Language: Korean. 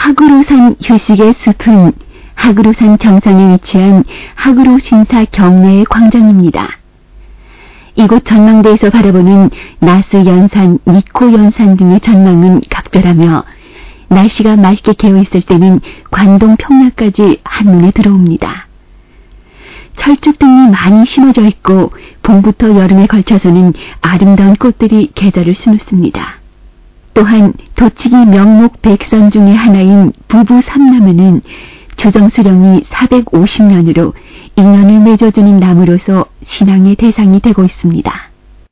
하구로산 휴식의 숲은 하구로산 정상에 위치한 하구로 신사 경내의 광장입니다. 이곳 전망대에서 바라보는 나스 연산, 니코 연산 등의 전망은 각별하며 날씨가 맑게 개어있을 때는 관동 평야까지 한눈에 들어옵니다. 철쭉 등이 많이 심어져 있고 봄부터 여름에 걸쳐서는 아름다운 꽃들이 계절을 수놓습니다. 또한 도치기 명목 백선 중의 하나인 부부 삼나무는 주정수령이 450년으로 인연을 맺어주는 나무로서 신앙의 대상이 되고 있습니다.